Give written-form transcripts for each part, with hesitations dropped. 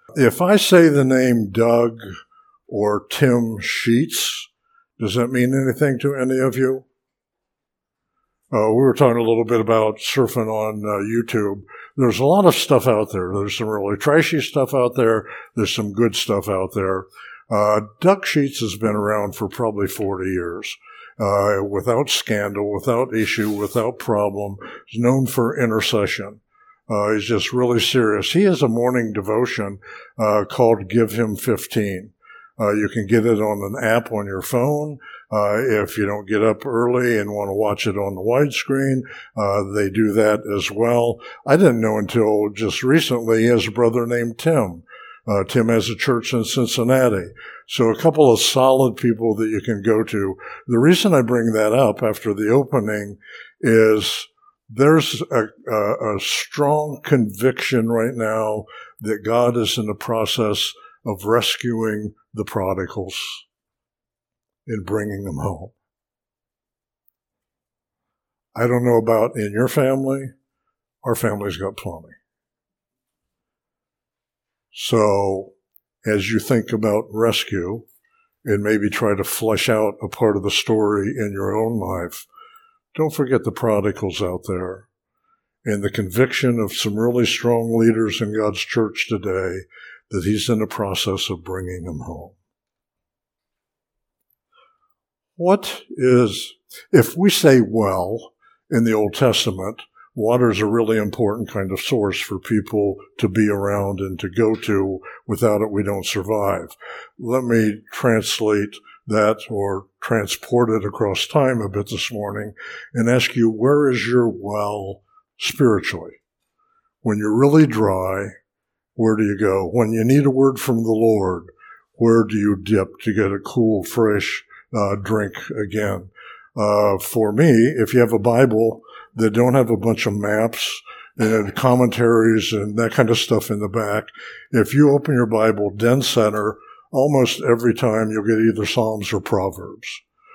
If I say the name Doug or Tim Sheets, does that mean anything to any of you? We were talking a little bit about surfing on YouTube. There's a lot of stuff out there. There's some really trashy stuff out there. There's some good stuff out there. Doug Sheets has been around for probably 40 years. Without scandal, without issue, without problem. He's known for intercession. He's just really serious. He has a morning devotion called Give Him 15. You can get it on an app on your phone. If you don't get up early and want to watch it on the widescreen, they do that as well. I didn't know until just recently he has a brother named Tim. Tim has a church in Cincinnati. So a couple of solid people that you can go to. The reason I bring that up after the opening is there's a strong conviction right now that God is in the process of rescuing the prodigals and bringing them home. I don't know about in your family. Our family's got plenty. So as you think about rescue and maybe try to flesh out a part of the story in your own life, don't forget the prodigals out there and the conviction of some really strong leaders in God's church today that He's in the process of bringing them home. If we say well in the Old Testament, water is a really important kind of source for people to be around and to go to. Without it, we don't survive. Let me translate that or transport it across time a bit this morning and ask you, where is your well spiritually? When you're really dry, where do you go? When you need a word from the Lord, where do you dip to get a cool, fresh drink again? For me, if you have a Bible that don't have a bunch of maps and commentaries and that kind of stuff in the back, if you open your Bible, dead center, almost every time you'll get either Psalms or Proverbs.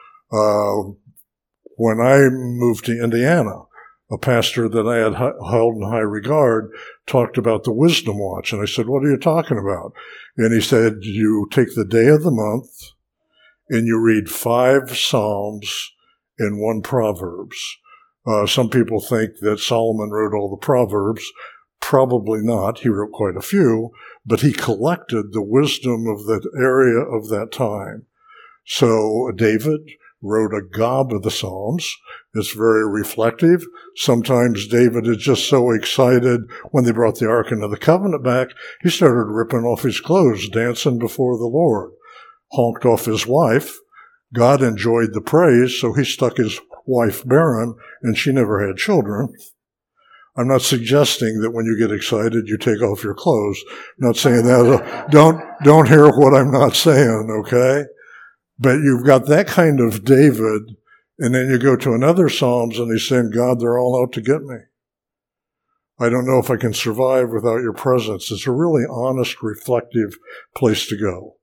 When I moved to Indiana, a pastor that I had held in high regard talked about the Wisdom Watch. And I said, what are you talking about? And he said, you take the day of the month and you read 5 Psalms and 1 Proverbs. Some people think that Solomon wrote all the Proverbs. Probably not. He wrote quite a few, but he collected the wisdom of that area of that time. So David wrote a gob of the Psalms. It's very reflective. Sometimes David is just so excited when they brought the Ark of the Covenant back, he started ripping off his clothes, dancing before the Lord, honked off his wife. God enjoyed the praise, so he stuck his wife barren, and she never had children. I'm not suggesting that when you get excited, you take off your clothes. I'm not saying that. Don't hear what I'm not saying, okay? But you've got that kind of David, and then you go to another Psalms, and he's saying, God, they're all out to get me. I don't know if I can survive without your presence. It's a really honest, reflective place to go.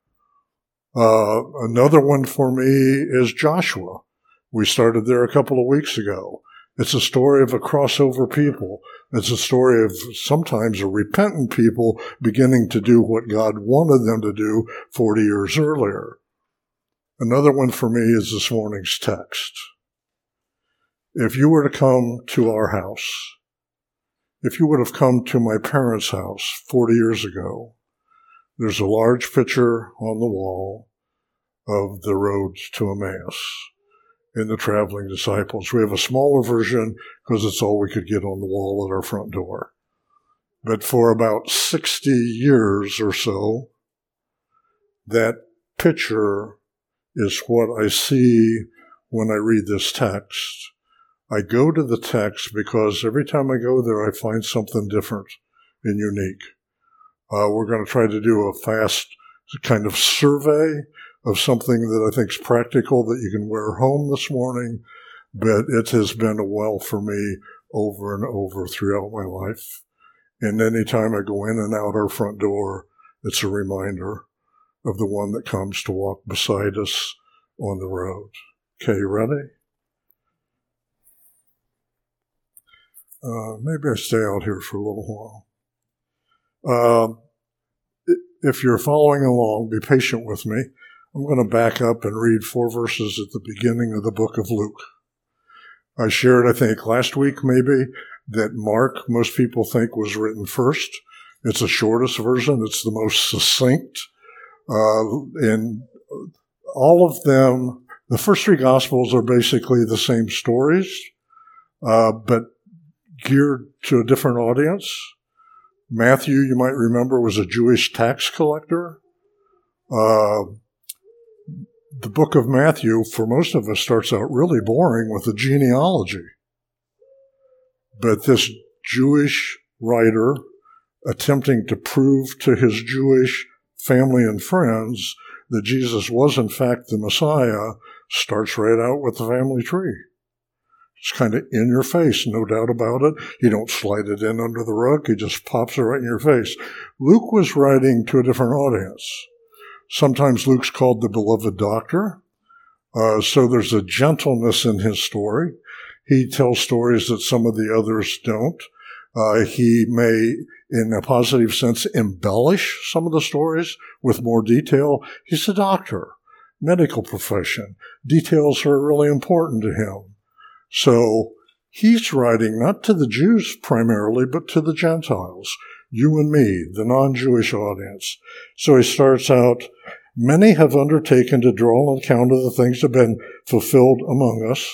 Another one for me is Joshua. We started there a couple of weeks ago. It's a story of a crossover people. It's a story of sometimes a repentant people beginning to do what God wanted them to do 40 years earlier. Another one for me is this morning's text. If you were to come to our house, if you would have come to my parents' house 40 years ago, there's a large picture on the wall of the road to Emmaus in the traveling disciples. We have a smaller version because it's all we could get on the wall at our front door. But for about 60 years or so, that picture is what I see when I read this text. I go to the text because every time I go there, I find something different and unique. We're going to try to do a fast kind of survey of something that I think is practical that you can wear home this morning, but it has been a well for me over and over throughout my life. And anytime I go in and out our front door, it's a reminder of the one that comes to walk beside us on the road. Okay, you ready? Maybe I stay out here for a little while. if you're following along, be patient with me. I'm going to back up and read 4 verses at the beginning of the book of Luke. I shared, I think, last week maybe, that Mark, most people think, was written first. It's the shortest version. It's the most succinct. And all of them, the first 3 Gospels are basically the same stories, but geared to a different audience. Matthew, you might remember, was a Jewish tax collector. The book of Matthew, for most of us, starts out really boring with a genealogy. But this Jewish writer, attempting to prove to his Jewish family and friends that Jesus was in fact the Messiah, starts right out with the family tree. It's kind of in your face, no doubt about it. You don't slide it in under the rug. He just pops it right in your face. Luke was writing to a different audience. Sometimes Luke's called the beloved doctor. So there's a gentleness in his story. He tells stories that some of the others don't. He may, in a positive sense, embellish some of the stories with more detail. He's a doctor, medical profession. Details are really important to him. So he's writing not to the Jews primarily, but to the Gentiles, you and me, the non-Jewish audience. So he starts out, many have undertaken to draw an account of the things that have been fulfilled among us,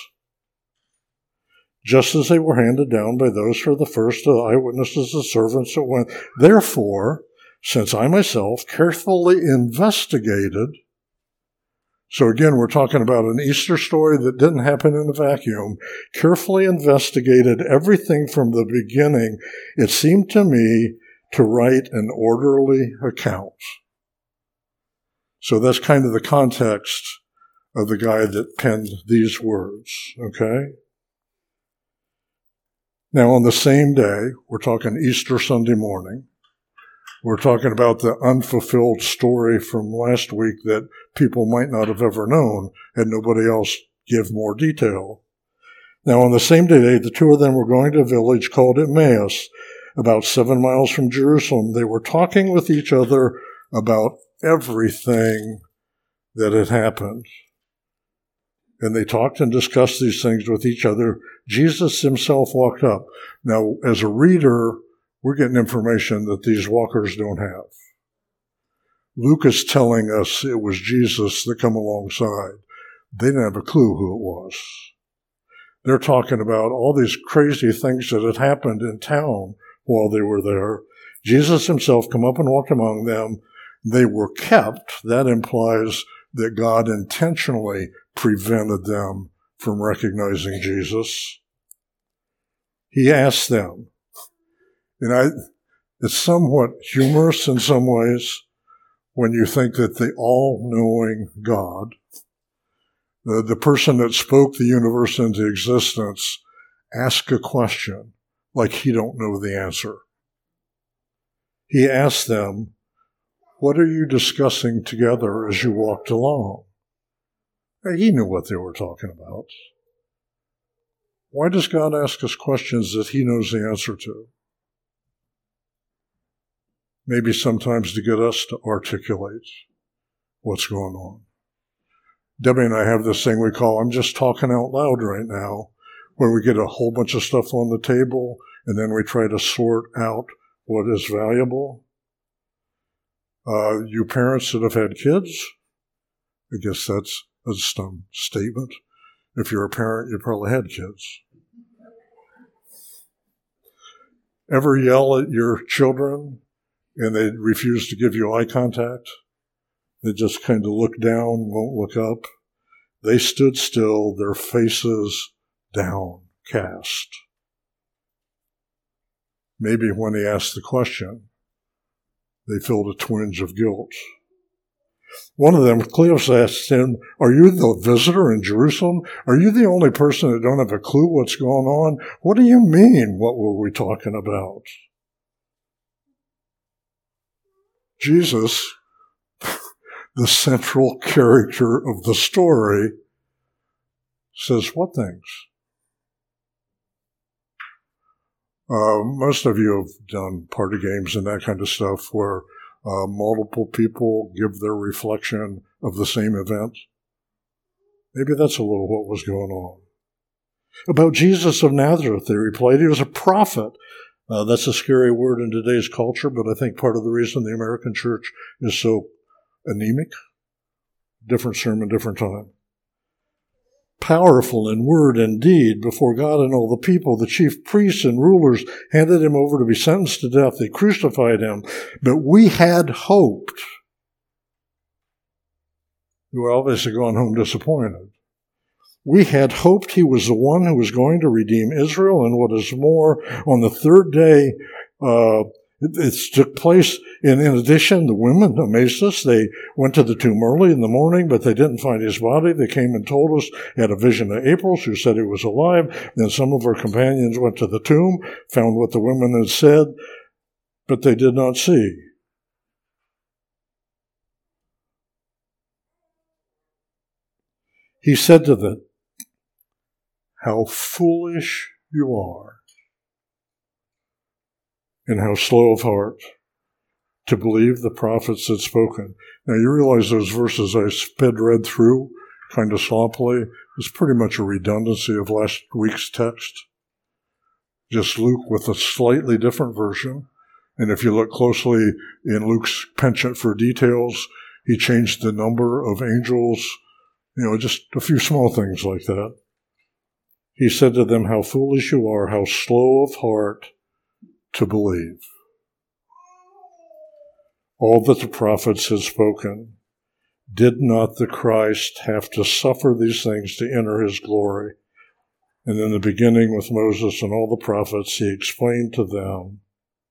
just as they were handed down by those who were the first eyewitnesses, the servants that went. Therefore, since I myself carefully investigated, so again, we're talking about an Easter story that didn't happen in a vacuum, carefully investigated everything from the beginning, it seemed to me to write an orderly account. So that's kind of the context of the guy that penned these words, okay? Now, on the same day, we're talking Easter Sunday morning, we're talking about the unfulfilled story from last week that people might not have ever known had nobody else give more detail. Now, on the same day, the 2 of them were going to a village called Emmaus, about 7 miles from Jerusalem. They were talking with each other about everything that had happened. And they talked and discussed these things with each other. Jesus himself walked up. Now, as a reader, we're getting information that these walkers don't have. Luke is telling us it was Jesus that come alongside. They didn't have a clue who it was. They're talking about all these crazy things that had happened in town while they were there. Jesus himself come up and walked among them. They were kept. That implies that God intentionally prevented them from recognizing Jesus. He asked them, and it's somewhat humorous in some ways when you think that the all-knowing God, the person that spoke the universe into existence, asked a question like he don't know the answer. He asked them, what are you discussing together as you walked along? He knew what they were talking about. Why does God ask us questions that he knows the answer to? Maybe sometimes to get us to articulate what's going on. Debbie and I have this thing we call, I'm just talking out loud right now, where we get a whole bunch of stuff on the table, and then we try to sort out what is valuable. You parents that have had kids, I guess that's a dumb statement. If you're a parent, you probably had kids. Ever yell at your children and they refuse to give you eye contact? They just kind of look down, won't look up. They stood still, their faces downcast. Maybe when he asked the question, they felt a twinge of guilt. One of them, Cleopas, asked him, are you the visitor in Jerusalem? Are you the only person that don't have a clue what's going on? What do you mean? What were we talking about? Jesus, the central character of the story, says what things? Most of you have done party games and that kind of stuff where multiple people give their reflection of the same event. Maybe that's a little what was going on. About Jesus of Nazareth, they replied, he was a prophet. That's a scary word in today's culture, but I think part of the reason the American church is so anemic, different sermon, different time. Powerful in word and deed before God and all the people, the chief priests and rulers handed him over to be sentenced to death. They crucified him, but we had hoped. You were obviously going home disappointed. We had hoped he was the one who was going to redeem Israel, and what is more, on the third day, it took place. In addition, the women amazed us. They went to the tomb early in the morning, but they didn't find his body. They came and told us, had a vision of April, who said he was alive. Then some of our companions went to the tomb, found what the women had said, but they did not see. He said to them, how foolish you are, and how slow of heart to believe the prophets had spoken. Now you realize those verses I read through kind of sloppily is pretty much a redundancy of last week's text. Just Luke with a slightly different version. And if you look closely in Luke's penchant for details, he changed the number of angels, just a few small things like that. He said to them, how foolish you are, how slow of heart to believe all that the prophets had spoken. Did not the Christ have to suffer these things to enter his glory? And in the beginning with Moses and all the prophets, he explained to them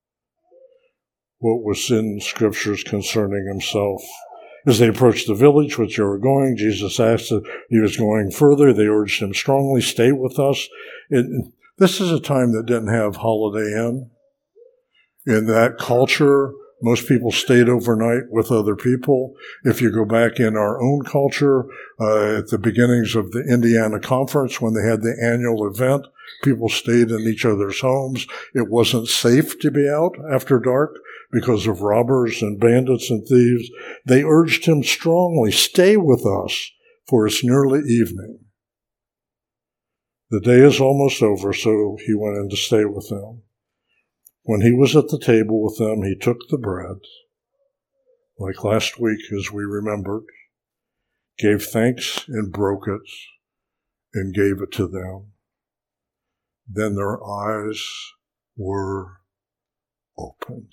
what was in scriptures concerning himself. As they approached the village which they were going, Jesus asked if he was going further. They urged him strongly, stay with us. This is a time that didn't have Holiday Inn. In that culture, most people stayed overnight with other people. If you go back in our own culture, at the beginnings of the Indiana Conference, when they had the annual event, people stayed in each other's homes. It wasn't safe to be out after dark because of robbers and bandits and thieves. They urged him strongly, stay with us, for it's nearly evening. The day is almost over, so he went in to stay with them. When he was at the table with them, he took the bread, like last week as we remembered, gave thanks and broke it, and gave it to them. Then their eyes were opened.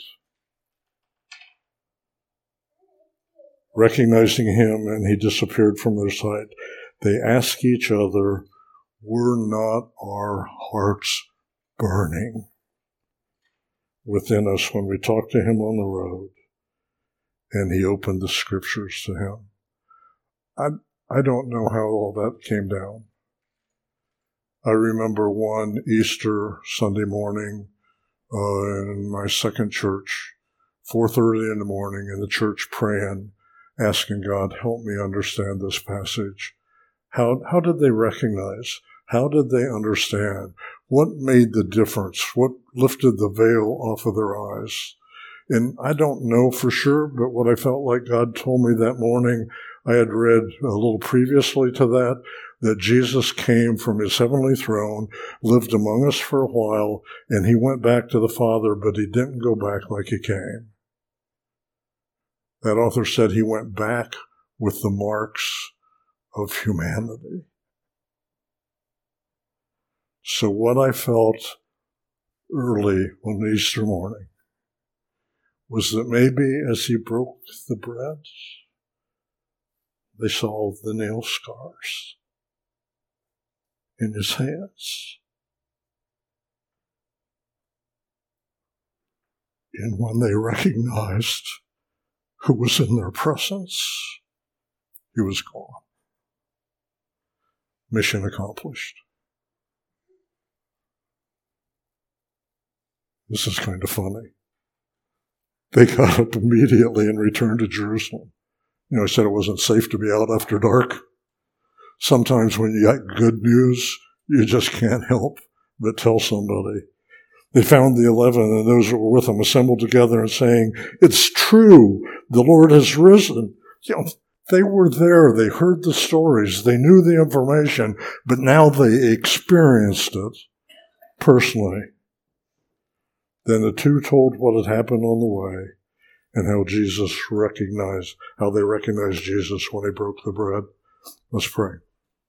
Recognizing him, and he disappeared from their sight, they asked each other, were not our hearts burning within us when we talked to him on the road and he opened the scriptures to him? I don't know how all that came down. I remember one Easter Sunday morning in my second church, 4:30 in the morning, in the church praying, asking God, help me understand this passage. How did they recognize? How did they understand? What made the difference? What lifted the veil off of their eyes? And I don't know for sure, but what I felt like God told me that morning, I had read a little previously to that Jesus came from his heavenly throne, lived among us for a while, and he went back to the Father, but he didn't go back like he came. That author said he went back with the marks of humanity. So what I felt early on Easter morning was that maybe as he broke the bread, they saw the nail scars in his hands. And when they recognized who was in their presence, he was gone. Mission accomplished. This is kind of funny. They got up immediately and returned to Jerusalem. I said it wasn't safe to be out after dark. Sometimes when you got good news, you just can't help but tell somebody. They found the 11 and those that were with them assembled together and saying, "It's true, the Lord has risen." They were there. They heard the stories. They knew the information, but now they experienced it personally. Then the two told what had happened on the way and how they recognized Jesus when he broke the bread. Let's pray.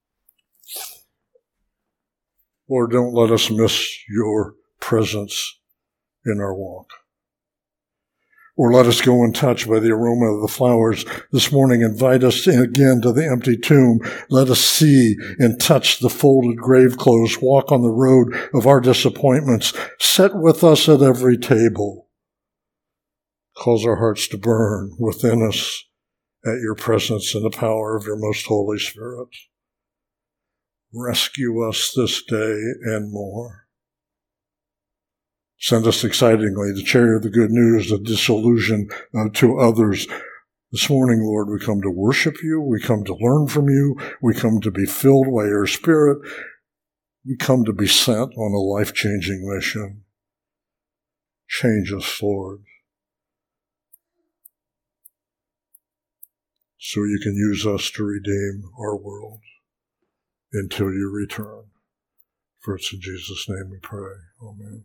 Lord, don't let us miss your presence in our walk. Or let us go untouched by the aroma of the flowers this morning. Invite us again to the empty tomb. Let us see and touch the folded grave clothes. Walk on the road of our disappointments. Sit with us at every table. Cause our hearts to burn within us at your presence and the power of your most Holy Spirit. Rescue us this day and more. Send us excitingly to share the good news, the disillusion to others. This morning, Lord, we come to worship you. We come to learn from you. We come to be filled by your Spirit. We come to be sent on a life-changing mission. Change us, Lord, so you can use us to redeem our world until you return. For it's in Jesus' name we pray. Amen.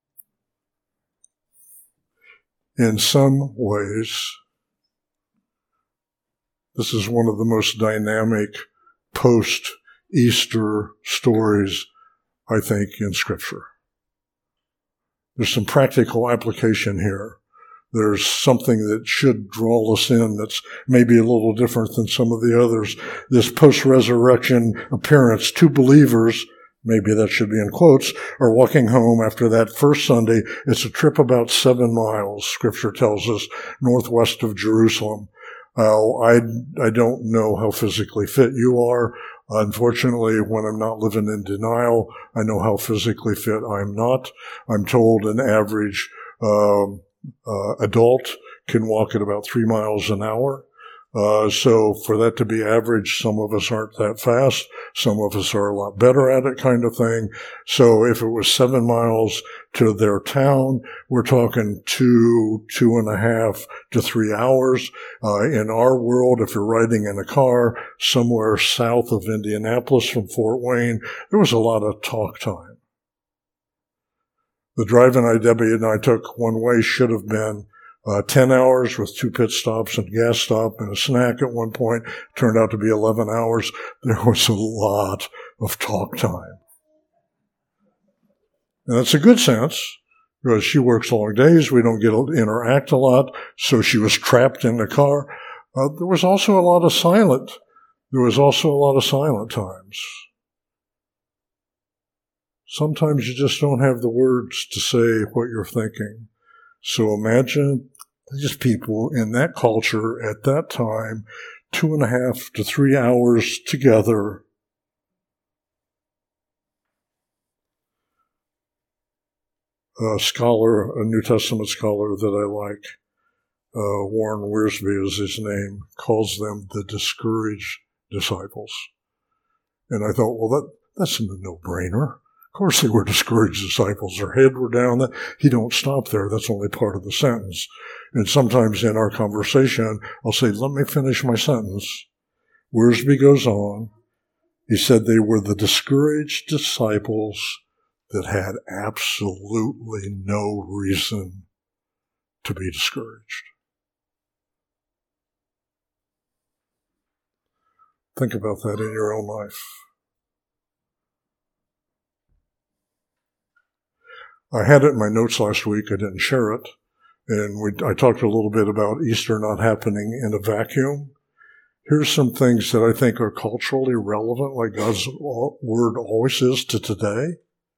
In some ways, this is one of the most dynamic post-Easter stories, I think, in Scripture. There's some practical application here. There's something that should draw us in that's maybe a little different than some of the others. This post-resurrection appearance, two believers, maybe that should be in quotes, are walking home after that first Sunday. It's a trip about 7 miles, Scripture tells us, northwest of Jerusalem. I don't know how physically fit you are. Unfortunately, when I'm not living in denial, I know how physically fit I'm not. I'm told an average adult can walk at about 3 miles an hour. So for that to be average, some of us aren't that fast. Some of us are a lot better at it, kind of thing. So if it was 7 miles to their town, we're talking 2.5 to 3 hours. In our world, if you're riding in a car somewhere south of Indianapolis from Fort Wayne, there was a lot of talk time. The drive-in Debbie and I took one way should have been 10 hours with 2 pit stops and gas stop and a snack at one point. Turned out to be 11 hours. There was a lot of talk time. And that's a good sense, because she works long days. We don't get to interact a lot. So she was trapped in the car. There was also a lot of silent times. Sometimes you just don't have the words to say what you're thinking. So imagine these people in that culture at that time, 2.5 to 3 hours together. A New Testament scholar that I like, Warren Wiersbe is his name, calls them the discouraged disciples. And I thought, well, that's a no-brainer. Of course they were discouraged disciples. Their head were down. He don't stop there. That's only part of the sentence. And sometimes in our conversation, I'll say, let me finish my sentence. Wiersbe goes on. He said they were the discouraged disciples that had absolutely no reason to be discouraged. Think about that in your own life. I had it in my notes last week. I didn't share it. And I talked a little bit about Easter not happening in a vacuum. Here's some things that I think are culturally relevant, like God's word always is to today.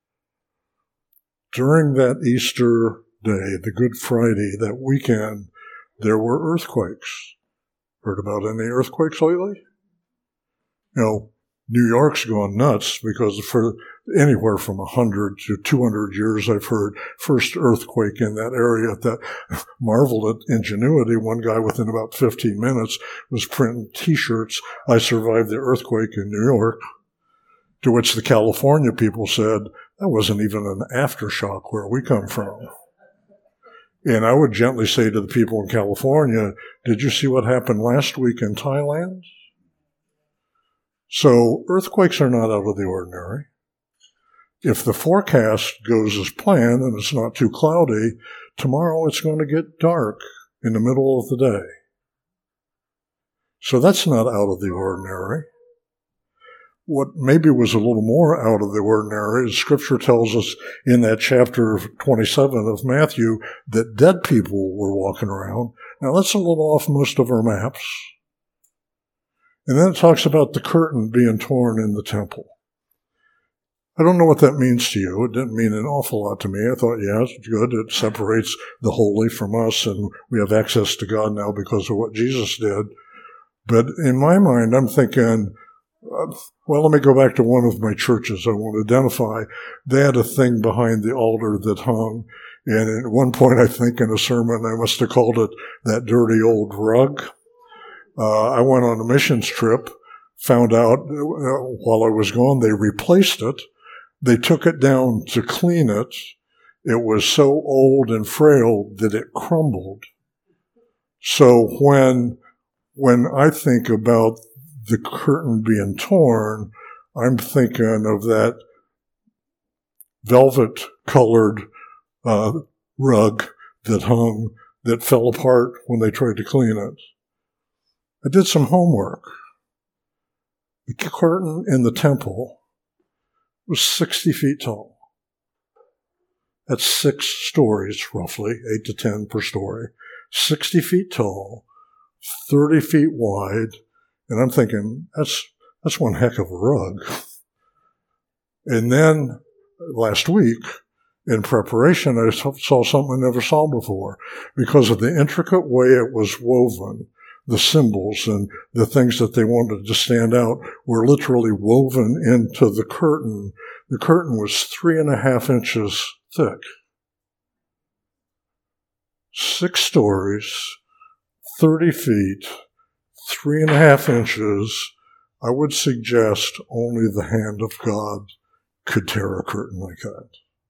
During that Easter day, the Good Friday, that weekend, there were earthquakes. Heard about any earthquakes lately? New York's gone nuts because for anywhere from 100 to 200 years, I've heard first earthquake in that area. That marveled at ingenuity. One guy within about 15 minutes was printing T-shirts, "I survived the earthquake in New York," to which the California people said, That wasn't even an aftershock where we come from. And I would gently say to the people in California, did you see what happened last week in Thailand? So earthquakes are not out of the ordinary. If the forecast goes as planned and it's not too cloudy, tomorrow it's going to get dark in the middle of the day. So that's not out of the ordinary. What maybe was a little more out of the ordinary is Scripture tells us in that chapter 27 of Matthew that dead people were walking around. Now that's a little off most of our maps. And then it talks about the curtain being torn in the temple. I don't know what that means to you. It didn't mean an awful lot to me. I thought, yeah, it's good. It separates the holy from us, and we have access to God now because of what Jesus did. But in my mind, I'm thinking, well, let me go back to one of my churches I want to identify. They had a thing behind the altar that hung, and at one point, I think in a sermon, I must have called it that dirty old rug. I went on a missions trip, found out while I was gone, they replaced it. They took it down to clean it. It was so old and frail that it crumbled. So when I think about the curtain being torn, I'm thinking of that velvet-colored rug that hung, that fell apart when they tried to clean it. I did some homework. The curtain in the temple was 60 feet tall. That's 6 stories, roughly, 8 to 10 per story. 60 feet tall, 30 feet wide, and I'm thinking, that's one heck of a rug. And then last week, in preparation, I saw something I never saw before. Because of the intricate way it was woven, the symbols and the things that they wanted to stand out were literally woven into the curtain. The curtain was 3.5 inches thick. 6 stories, 30 feet, 3.5 inches. I would suggest only the hand of God could tear a curtain like that.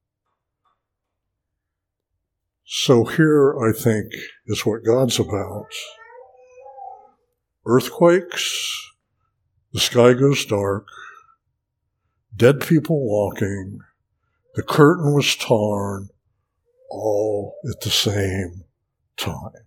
So here, I think, is what God's about. Earthquakes, the sky goes dark, dead people walking, the curtain was torn, all at the same time.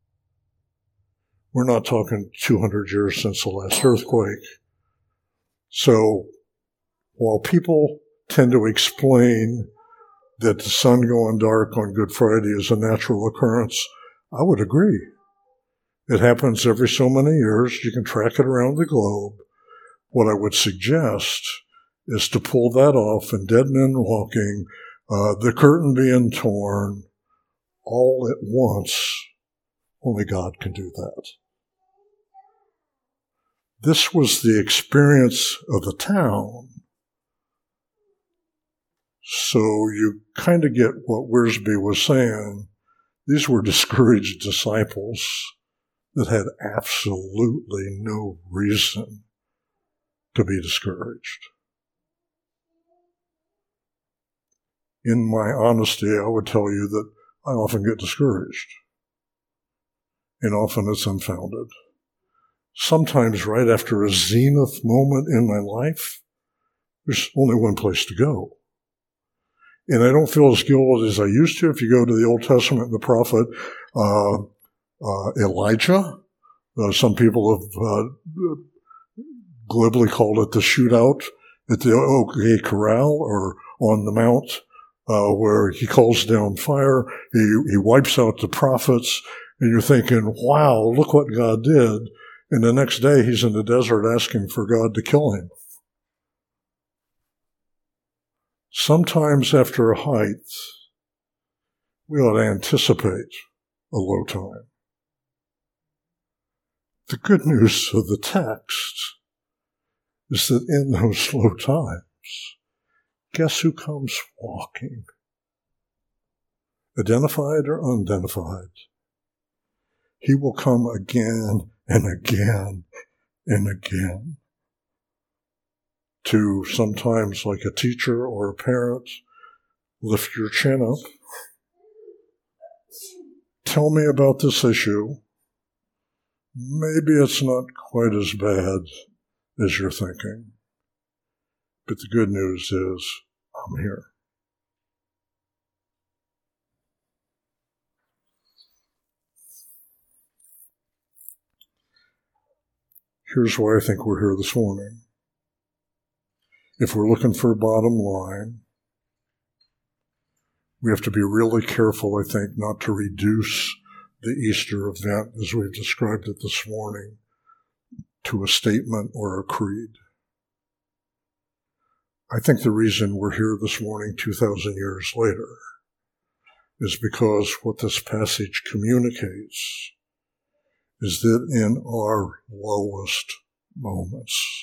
We're not talking 200 years since the last earthquake. So while people tend to explain that the sun going dark on Good Friday is a natural occurrence, I would agree. It happens every so many years. You can track it around the globe. What I would suggest is to pull that off and dead men walking, the curtain being torn, all at once. Only God can do that. This was the experience of the town. So you kind of get what Wiersbe was saying. These were discouraged disciples that had absolutely no reason to be discouraged. In my honesty, I would tell you that I often get discouraged, and often it's unfounded. Sometimes right after a zenith moment in my life, there's only one place to go. And I don't feel as guilty as I used to. If you go to the Old Testament, the prophet Elijah, some people have glibly called it the shootout at the OK Corral or on the Mount, where he calls down fire, he wipes out the prophets, and you're thinking, wow, look what God did. And the next day he's in the desert asking for God to kill him. Sometimes after a height, we ought to anticipate a low time. The good news of the text is that in those low times, guess who comes walking? Identified or unidentified? He will come again and again and again. to sometimes, like a teacher or a parent, lift your chin up. Tell me about this issue. Maybe it's not quite as bad as you're thinking. But the good news is, I'm here. Here's why I think we're here this morning. If we're looking for a bottom line, we have to be really careful, I think, not to reduce the Easter event, as we've described it this morning, to a statement or a creed. I think the reason we're here this morning 2,000 years later is because what this passage communicates is that in our lowest moments,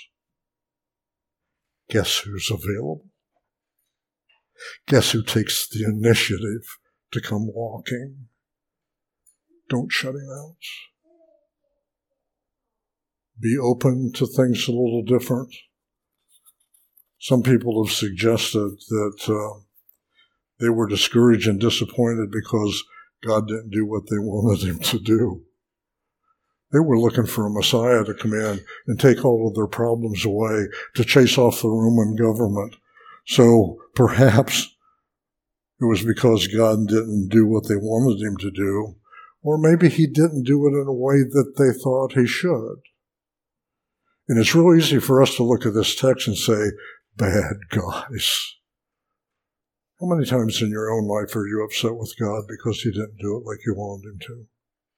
guess who's available? Guess who takes the initiative to come walking? Don't shut him out. Be open to things a little different. Some people have suggested that they were discouraged and disappointed because God didn't do what they wanted him to do. They were looking for a Messiah to come in and take all of their problems away, to chase off the Roman government. So perhaps it was because God didn't do what they wanted him to do, or maybe he didn't do it in a way that they thought he should. And it's real easy for us to look at this text and say, bad guys. How many times in your own life are you upset with God because he didn't do it like you wanted him to?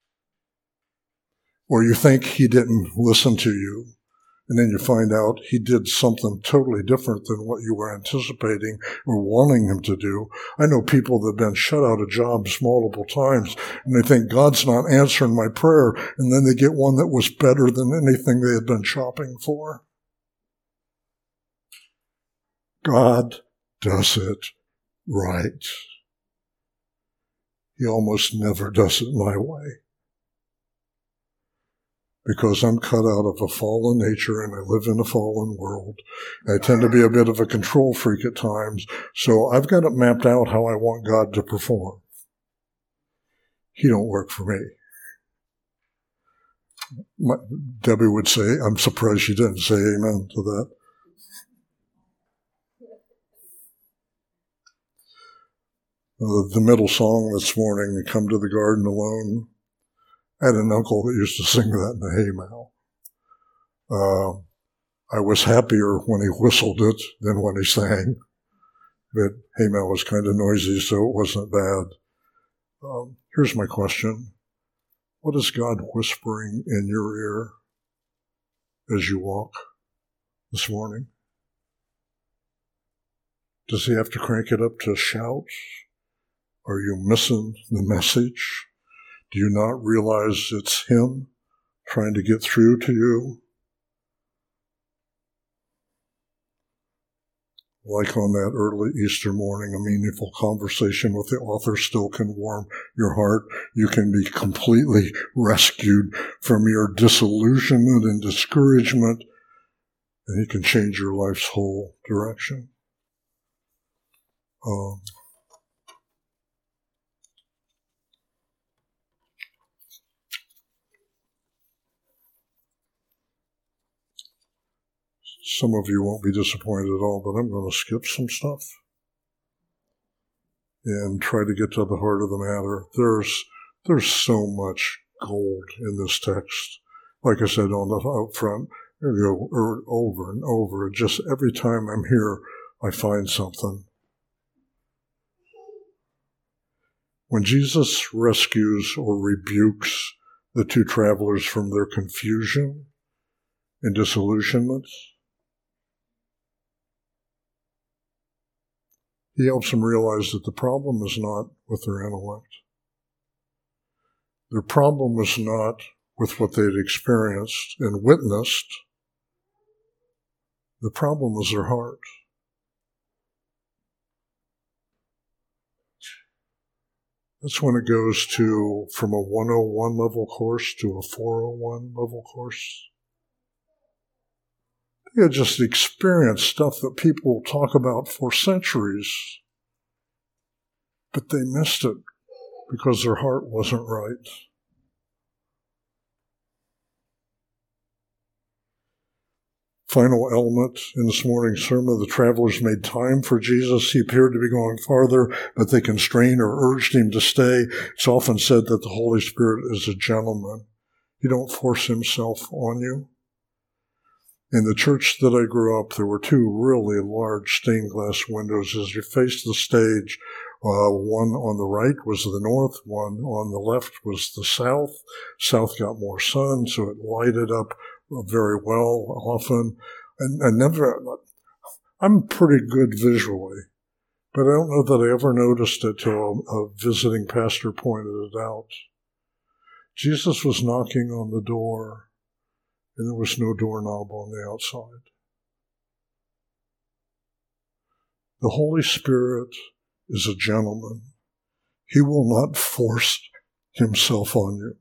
Or you think he didn't listen to you, and then you find out he did something totally different than what you were anticipating or wanting him to do. I know people that have been shut out of jobs multiple times, and they think God's not answering my prayer, and then they get one that was better than anything they had been shopping for. God does it right. He almost never does it my way. Because I'm cut out of a fallen nature and I live in a fallen world. I tend to be a bit of a control freak at times, so I've got it mapped out how I want God to perform. He don't work for me. Debbie would say, I'm surprised she didn't say amen to that. The middle song this morning, Come to the Garden Alone, I had an uncle that used to sing that in the haymow. I was happier when he whistled it than when he sang. But haymow was kind of noisy, so it wasn't bad. Here's my question. What is God whispering in your ear as you walk this morning? Does he have to crank it up to shout? Are you missing the message? Do you not realize it's him trying to get through to you? Like on that early Easter morning, a meaningful conversation with the author still can warm your heart. You can be completely rescued from your disillusionment and discouragement, and he can change your life's whole direction. Some of you won't be disappointed at all, but I'm going to skip some stuff and try to get to the heart of the matter. There's so much gold in this text. Like I said on the out front, I go over and over. Just every time I'm here, I find something. When Jesus rescues or rebukes the two travelers from their confusion and disillusionment, he helps them realize that the problem is not with their intellect. Their problem was not with what they'd experienced and witnessed. The problem was their heart. That's when it goes from a 101 level course to a 401 level course. They had just experienced stuff that people talk about for centuries, but they missed it because their heart wasn't right. Final element in this morning's sermon, the travelers made time for Jesus. He appeared to be going farther, but they constrained or urged him to stay. It's often said that the Holy Spirit is a gentleman. He don't force himself on you. In the church that I grew up, there were two really large stained glass windows as you faced the stage. One on the right was the north, one on the left was the south. South got more sun, so it lighted up very well often. And I'm pretty good visually, but I don't know that I ever noticed it till a visiting pastor pointed it out. Jesus was knocking on the door, and there was no doorknob on the outside. The Holy Spirit is a gentleman. He will not force himself on you.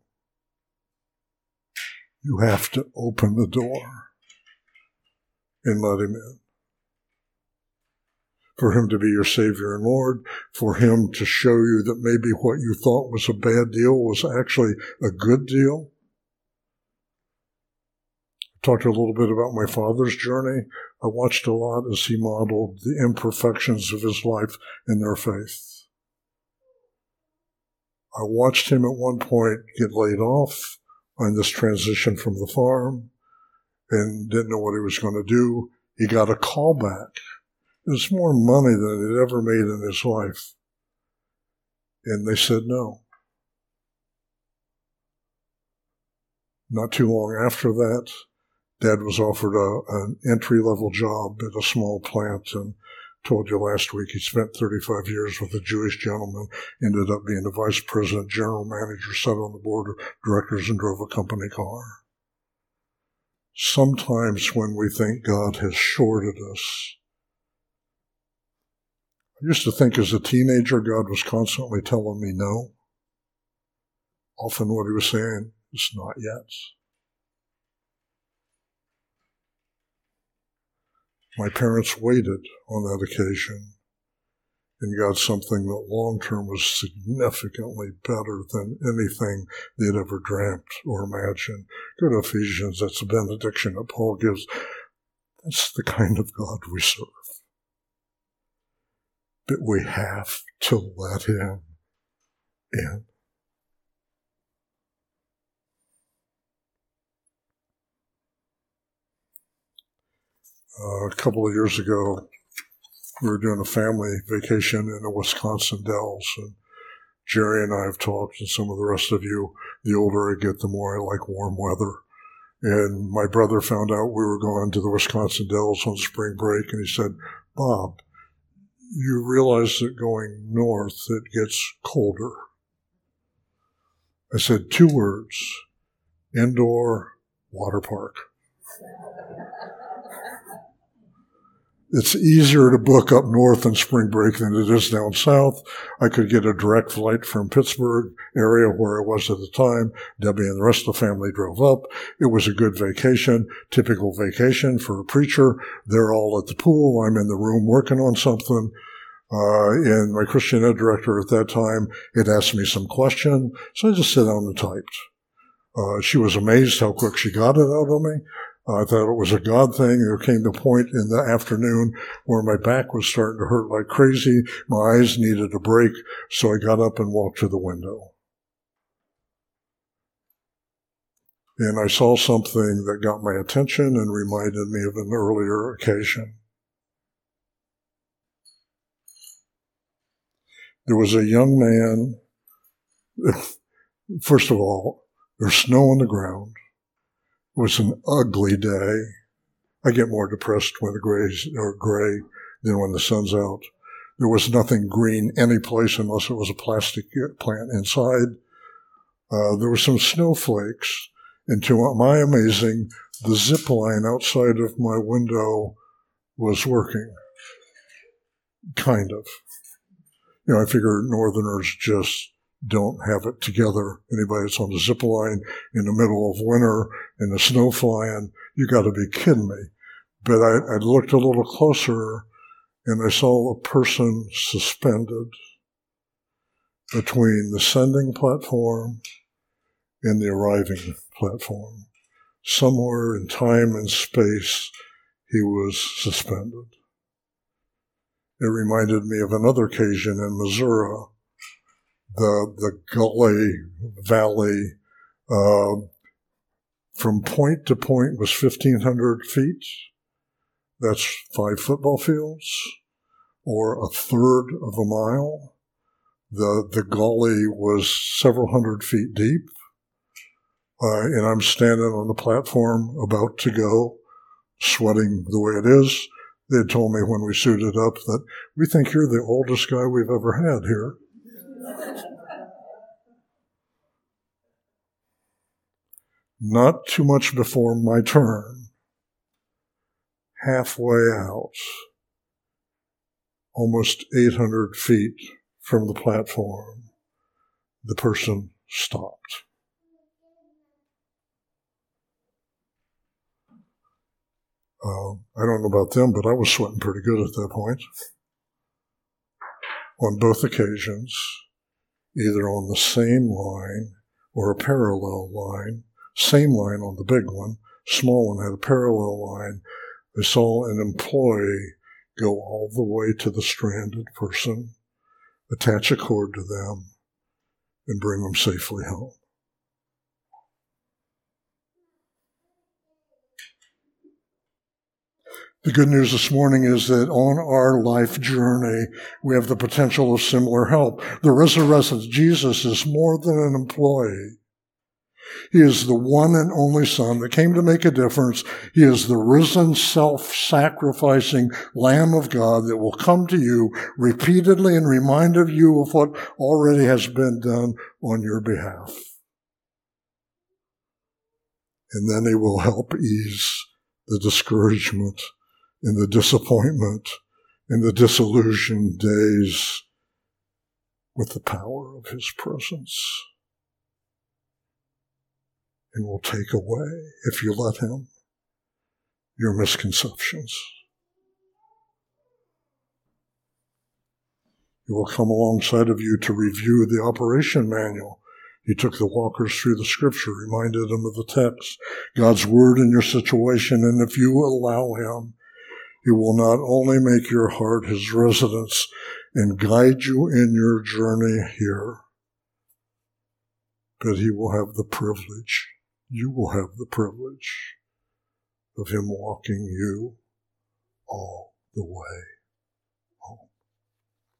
You have to open the door and let him in. For him to be your Savior and Lord, for him to show you that maybe what you thought was a bad deal was actually a good deal. I talked a little bit about my father's journey. I watched a lot as he modeled the imperfections of his life in their faith. I watched him at one point get laid off on this transition from the farm and didn't know what he was going to do. He got a call back. It was more money than he'd ever made in his life. And they said no. Not too long after that, Dad was offered an entry-level job at a small plant, and told you last week he spent 35 years with a Jewish gentleman, ended up being the vice president, general manager, sat on the board of directors, and drove a company car. Sometimes when we think God has shorted us, I used to think as a teenager God was constantly telling me no. Often what he was saying is not yet. My parents waited on that occasion and got something that long-term was significantly better than anything they'd ever dreamt or imagined. Go to Ephesians, that's a benediction that Paul gives. That's the kind of God we serve. But we have to let him in. A couple of years ago, we were doing a family vacation in the Wisconsin Dells, and Jerry and I have talked, and some of the rest of you, the older I get, the more I like warm weather. And my brother found out we were going to the Wisconsin Dells on spring break, and he said, "Bob, you realize that going north, it gets colder." I said 2 words, indoor water park. It's easier to book up north in spring break than it is down south. I could get a direct flight from Pittsburgh area where I was at the time. Debbie and the rest of the family drove up. It was a good vacation, typical vacation for a preacher. They're all at the pool. I'm in the room working on something. And my Christian ed director at that time had asked me some question, so I just sat down and typed. She was amazed how quick she got it out of me. I thought it was a God thing. There came the point in the afternoon where my back was starting to hurt like crazy. My eyes needed a break, so I got up and walked to the window. And I saw something that got my attention and reminded me of an earlier occasion. There was a young man. First of all, there's snow on the ground. It was an ugly day. I get more depressed when the grays are gray than when the sun's out. There was nothing green any place unless it was a plastic plant inside. There were some snowflakes, and to my amazing, the zip line outside of my window was working. Kind of. You know, I figure Northerners just don't have it together. Anybody that's on the zip line in the middle of winter and the snow flying, you got to be kidding me. But I looked a little closer, and I saw a person suspended between the sending platform and the arriving platform. Somewhere in time and space, he was suspended. It reminded me of another occasion in Missouri. The gully valley from point to point was 1,500 feet. That's 5 football fields, or a third of a mile. The gully was several hundred feet deep. And I'm standing on the platform about to go, sweating the way it is. They had told me when we suited up that we think you're the oldest guy we've ever had here. Not too much before my turn, halfway out, almost 800 feet from the platform, the person stopped. I don't know about them, but I was sweating pretty good at that point. On both occasions, either on the same line or a parallel line, same line on the big one, small one had a parallel line. I saw an employee go all the way to the stranded person, attach a cord to them, and bring them safely home. The good news this morning is that on our life journey, we have the potential of similar help. The resurrected Jesus is more than an employee. He is the one and only Son that came to make a difference. He is the risen, self-sacrificing Lamb of God that will come to you repeatedly and remind you of what already has been done on your behalf. And then he will help ease the discouragement and the disappointment and the disillusioned days with the power of his presence. And will take away, if you let him, your misconceptions. He will come alongside of you to review the operation manual. He took the walkers through the scripture, reminded them of the text, God's word in your situation, and if you allow him, he will not only make your heart his residence and guide you in your journey here, but he will have the privilege, you will have the privilege of him walking you all the way.